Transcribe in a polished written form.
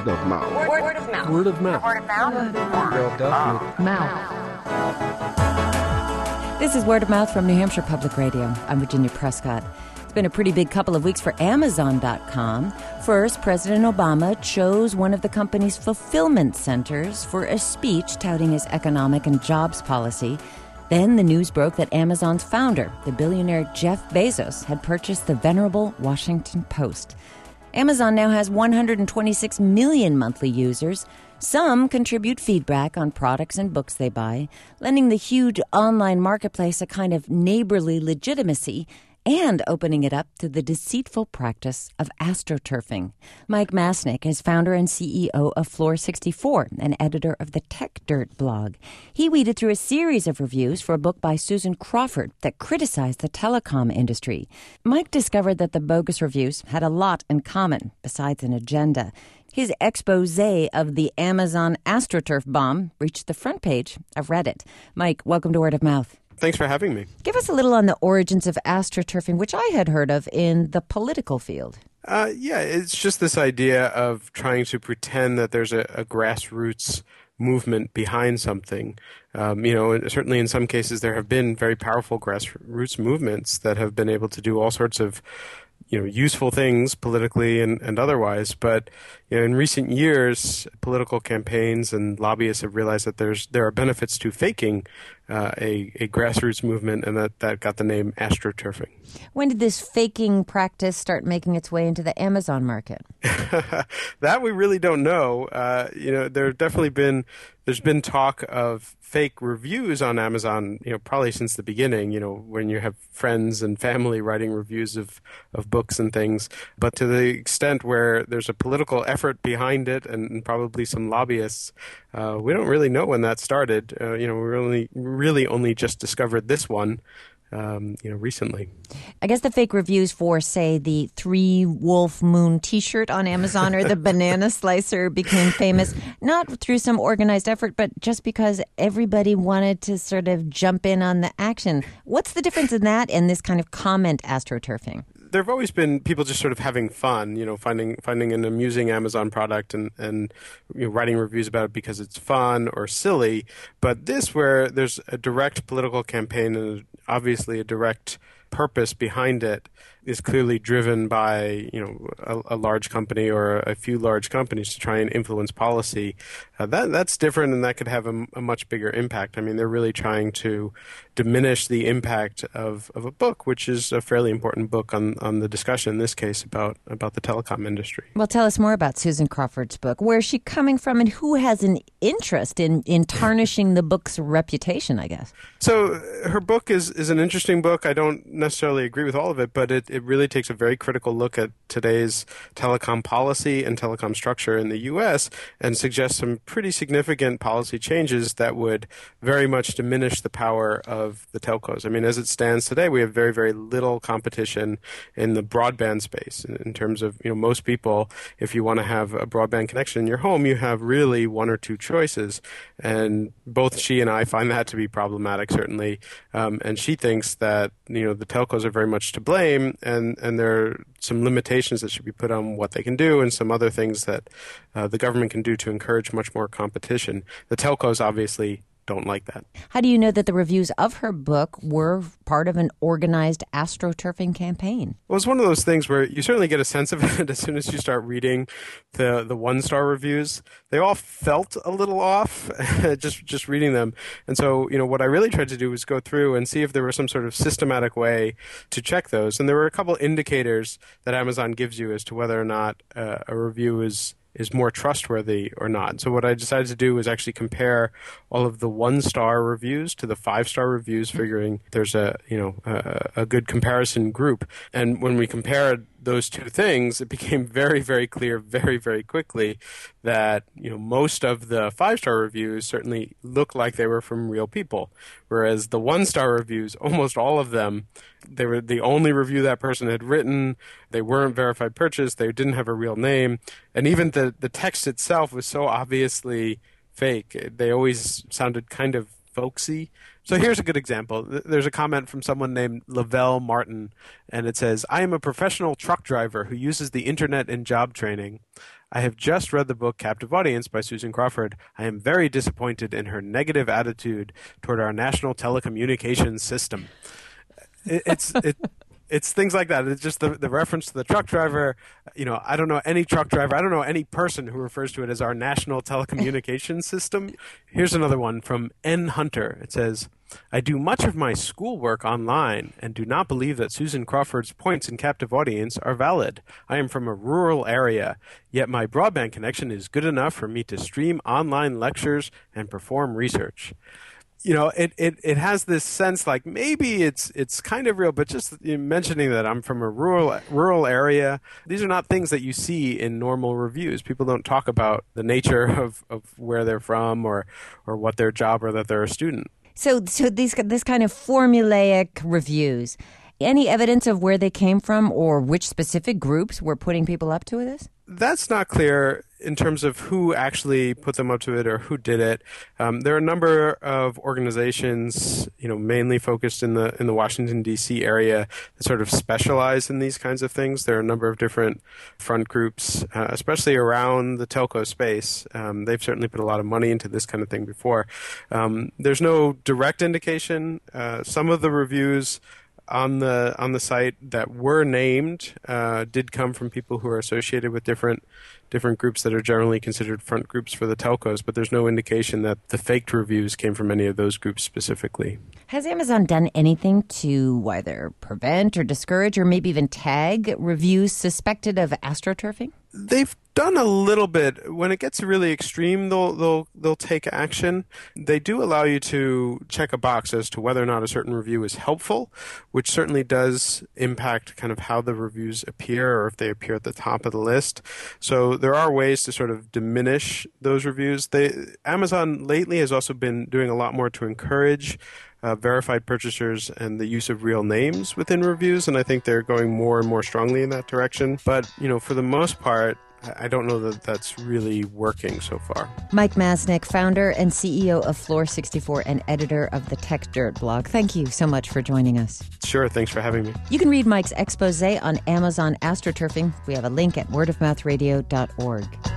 Word of mouth. Word of mouth. Word of mouth. Word of mouth. Word of Mouth. This is Word of Mouth from New Hampshire Public Radio. I'm Virginia Prescott. It's been a pretty big couple of weeks for Amazon.com. First, President Obama chose one of the company's fulfillment centers for a speech touting his economic and jobs policy. Then the news broke that Amazon's founder, the billionaire Jeff Bezos, had purchased the venerable Washington Post. Amazon now has 126 million monthly users. Some contribute feedback on products and books they buy, lending the huge online marketplace a kind of neighborly legitimacy and opening it up to the deceitful practice of astroturfing. Mike Masnick is founder and CEO of Floor64 and editor of the Tech Dirt blog. He weeded through a series of reviews for a book by Susan Crawford that criticized the telecom industry. Mike discovered that the bogus reviews had a lot in common, besides an agenda. His expose of the Amazon AstroTurf bomb reached the front page of Reddit. Mike, welcome to Word of Mouth. Thanks for having me. Give us a little on the origins of astroturfing, which I had heard of in the political field. Yeah, it's just this idea of trying to pretend that there's a grassroots movement behind something. Certainly in some cases there have been very powerful grassroots movements that have been able to do all sorts of useful things politically and otherwise. But in recent years, political campaigns and lobbyists have realized that there are benefits to faking a grassroots movement, and that got the name astroturfing. When did this faking practice start making its way into the Amazon market? That we really don't know. There's been talk of fake reviews on Amazon, probably since the beginning, when you have friends and family writing reviews of books and things. But to the extent where there's a political effort behind it and probably some lobbyists, we don't really know when that started. We really only just discovered this one recently. I guess the fake reviews for, say, the 3 Wolf Moon T-shirt on Amazon or the banana slicer became famous, not through some organized effort, but just because everybody wanted to sort of jump in on the action. What's the difference in that and this kind of comment astroturfing? There have always been people just sort of having fun, finding an amusing Amazon product and writing reviews about it because it's fun or silly. But this, where there's a direct political campaign and obviously a direct purpose behind it, is clearly driven by a large company or a few large companies to try and influence policy. That's different, and that could have a much bigger impact. I mean, they're really trying to diminish the impact of a book, which is a fairly important book on the discussion in this case about the telecom industry. Well, tell us more about Susan Crawford's book. Where is she coming from, and who has an interest in tarnishing the book's reputation, I guess? So her book is an interesting book. I don't necessarily agree with all of it, but it really takes a very critical look at today's telecom policy and telecom structure in the U.S. and suggests some pretty significant policy changes that would very much diminish the power of the telcos. I mean, as it stands today, we have very, very little competition in the broadband space in terms of, most people, if you want to have a broadband connection in your home, you have really one or two choices. And both she and I find that to be problematic, certainly. And she thinks that, the telcos are very much to blame, and there are some limitations that should be put on what they can do and some other things that the government can do to encourage much more competition. The telcos obviously don't like that. How do you know that the reviews of her book were part of an organized astroturfing campaign? Well, it's one of those things where you certainly get a sense of it as soon as you start reading the one-star reviews. They all felt a little off just reading them. And so, what I really tried to do was go through and see if there was some sort of systematic way to check those. And there were a couple indicators that Amazon gives you as to whether or not a review is more trustworthy or not. So what I decided to do was actually compare all of the 1-star reviews to the 5-star reviews, figuring there's a good comparison group. And when we compared those two things, it became very, very clear very, very quickly that most of the 5-star reviews certainly look like they were from real people, whereas the 1-star reviews, almost all of them, they were the only review that person had written. They weren't verified purchase. They didn't have a real name, and even the text itself was so obviously fake. They always sounded kind of folksy. So here's a good example. There's a comment from someone named Lavelle Martin, and it says, I am a professional truck driver who uses the internet in job training. I have just read the book Captive Audience by Susan Crawford. I am very disappointed in her negative attitude toward our national telecommunications system. It's things like that. It's just the reference to the truck driver. I don't know any truck driver. I don't know any person who refers to it as our national telecommunications system. Here's another one from N. Hunter. It says, I do much of my schoolwork online and do not believe that Susan Crawford's points in Captive Audience are valid. I am from a rural area, yet my broadband connection is good enough for me to stream online lectures and perform research. It has this sense like maybe it's kind of real, but just mentioning that I'm from a rural area, these are not things that you see in normal reviews. People don't talk about the nature of where they're from or what their job or that they're a student. So this kind of formulaic reviews, any evidence of where they came from or which specific groups were putting people up to this? That's not clear in terms of who actually put them up to it or who did it. There are a number of organizations, mainly focused in the Washington, D.C. area that sort of specialize in these kinds of things. There are a number of different front groups, especially around the telco space. They've certainly put a lot of money into this kind of thing before. There's no direct indication. Some of the reviews on the site that were named did come from people who are associated with different groups that are generally considered front groups for the telcos, but there's no indication that the faked reviews came from any of those groups specifically. Has Amazon done anything to either prevent or discourage or maybe even tag reviews suspected of astroturfing? They've done a little bit. When it gets really extreme, they'll take action. They do allow you to check a box as to whether or not a certain review is helpful, which certainly does impact kind of how the reviews appear or if they appear at the top of the list. So there are ways to sort of diminish those reviews. Amazon lately has also been doing a lot more to encourage verified purchasers and the use of real names within reviews, and I think they're going more and more strongly in that direction. But, for the most part, I don't know that that's really working so far. Mike Masnick, founder and CEO of Floor64 and editor of the Tech Dirt blog. Thank you so much for joining us. Sure, thanks for having me. You can read Mike's expose on Amazon astroturfing. We have a link at wordofmouthradio.org.